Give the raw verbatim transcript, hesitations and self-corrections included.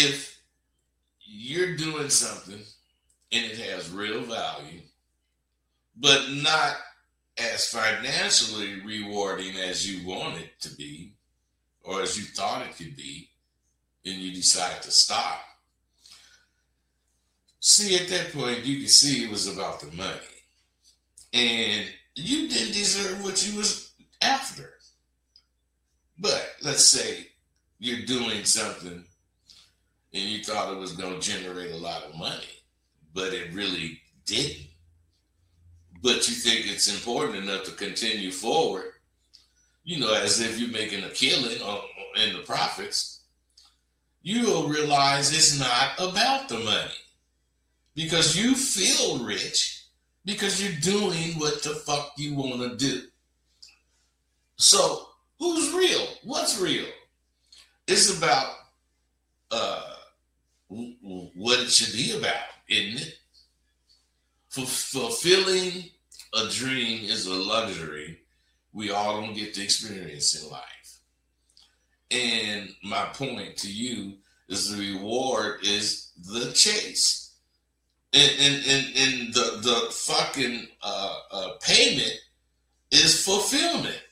if you're doing something and it has real value, but not as financially rewarding as you want it to be, or as you thought it could be, and you decide to stop. See, at that point, you could see it was about the money. And you didn't deserve what you was after. But let's say you're doing something and you thought it was going to generate a lot of money, but it really didn't. But you think it's important enough to continue forward, you know, as if you're making a killing in the profits, you'll realize it's not about the money. Because you feel rich because you're doing what the fuck you want to do. So, who's real? What's real? It's about uh, what it should be about, isn't it? For fulfilling a dream is a luxury we all don't get to experience in life. And my point to you is the reward is the chase. And, and, and, and the, the fucking uh, uh, payment is fulfillment.